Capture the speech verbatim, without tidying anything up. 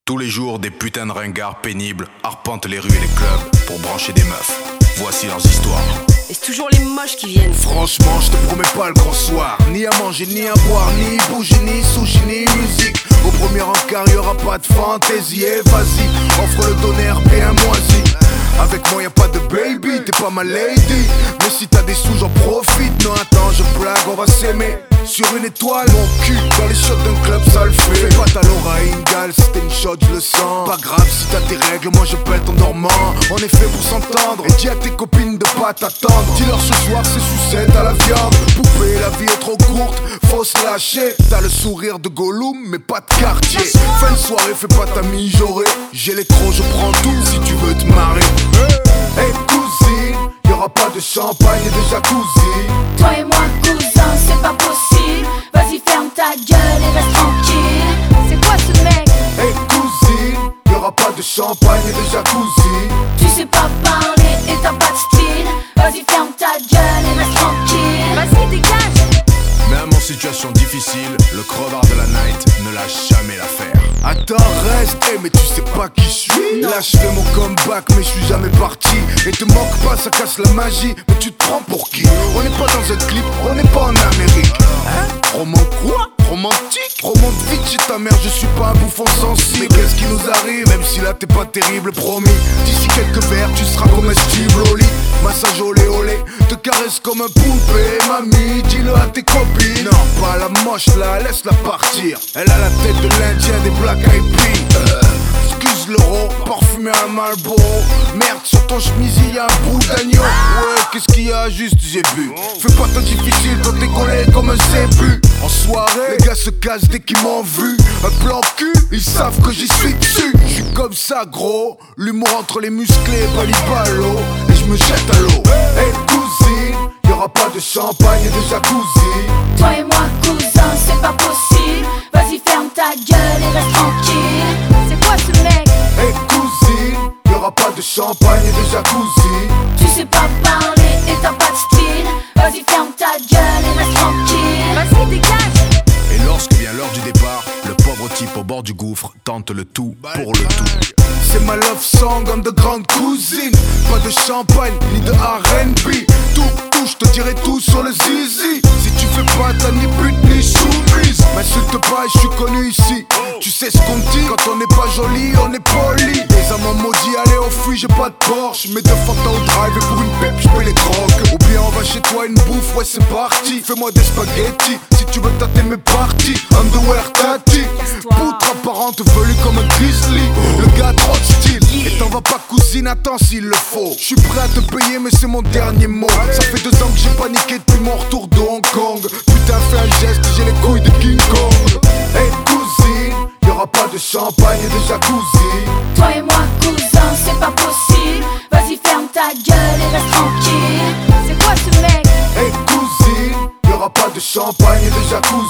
Tous les jours, des putains de ringards pénibles arpentent les rues et les clubs pour brancher des meufs. Voici leurs histoires. Et c'est toujours les moches qui viennent. Franchement, je te promets pas le grand soir. Ni à manger, ni à boire, ni bouger, ni sushi, ni musique. Au premier encart, y'aura pas de fantaisie. Et vas-y, offre le donner bien moisi. Avec moi y'a pas de baby, t'es pas ma lady. Mais si t'as des sous j'en profite. Non attends, je blague, on va s'aimer sur une étoile. Mon cul dans les shots d'un club, ça le fait. Fais pas ta Laura Ingalls, si t'es une shot, je le sens. Pas grave si t'as tes règles, moi je pète en dormant. On est fait pour s'entendre. Et dis à tes copines de pas t'attendre. Dis-leur ce soir c'est sucette à la viande. Poupée, la vie est trop courte, faut se lâcher. T'as le sourire de Gollum, mais pas de quartier. Fin de soirée, fais pas ta mijaurée. J'ai les crocs, je prends tout si tu veux te marrer. Hey cousine, y'aura pas de champagne et de jacuzzi. Toi et moi cousin, c'est pas possible. Vas-y ferme ta gueule et reste tranquille. C'est quoi ce mec? Hey cousine, y'aura pas de champagne et de jacuzzi. Tu sais pas parler et t'as pas de style. Vas-y ferme ta gueule et reste tranquille. Vas-y dégage. Même en situation difficile, le crevard de la night ne lâche jamais l'affaire. Attends, reste, hey, mais tu sais pas qui je suis. Là je fais mon comeback mais je suis jamais parti. Et te moque pas, ça casse la magie. Mais tu te prends pour qui? On n'est pas dans un clip, on n'est pas en Amérique. Hein? Roman quoi? Romantique? Remonte vite chez ta mère, je suis pas un bouffon sensible. Mais qu'est-ce qui nous arrive? Même si là t'es pas terrible, promis. D'ici quelques verres, tu seras comestible au lit. Massage olé olé, te caresse comme un poupée. Mamie, dis-le à tes copines. Non, pas la moche là, laisse-la partir. Elle a la tête de l'Indien des Black Eyed Peas. euh, Excuse l'euro, parfumé à Marlboro. Merde, sur ton chemisier y'a un bout d'agneau. Ouais, qu'est-ce qu'il y a? Juste j'ai bu. Fais pas tant difficile quand t'es collé comme un zébu. En soirée, les gars se cassent dès qu'ils m'ont vu. Un plan cul, ils savent que j'y suis dessus. J'suis comme ça gros, l'humour entre les musclés, balibalo. Et je me jette à l'eau. Hey cousine, y'aura pas de champagne et de jacuzzi. Toi et moi cousin, c'est pas possible. Vas-y ferme ta gueule et reste tranquille. C'est quoi ce mec? Hey cousine, y'aura pas de champagne et de jacuzzi. Tu sais pas parler et t'as pas de style. Vas-y ferme ta gueule et reste tranquille. Vas-y dégage. Et lorsque vient l'heure du départ, le pauvre type au bord du gouffre tente le tout pour le tout. C'est ma love song en de grande cousine. Pas de champagne ni de R and B. Tout, tout, je te dirai tout sur le zizi. Si tu fais pas t'as ni pute ni soumise. M'insulte pas, je suis connu ici. Tu sais ce qu'on dit, quand on n'est pas joli, on est poli. Les amants maudits, allez on fuit, j'ai pas de Porsche. Mais deux Fanta au drive et pour une pep, j'paie les drogues. Ou bien on va chez toi, une bouffe, ouais c'est parti. Fais-moi des spaghettis, si tu veux tâter mes parties. Underwear tati, poutre apparente velue comme un grizzly. Le gars trop de style, et t'en vas pas cousine, attends s'il le faut. Je suis prêt à te payer mais c'est mon dernier mot. Ça fait deux ans que j'ai paniqué depuis mon retour de Hong Kong. Putain fais un geste, j'ai les couilles de King Kong. Hey cousine, y'aura pas de champagne et de jacuzzi. Toi et moi cousin, c'est pas possible. Vas-y ferme ta gueule et reste tranquille. C'est quoi ce mec? Hey cousine, y'aura pas de champagne et de jacuzzi.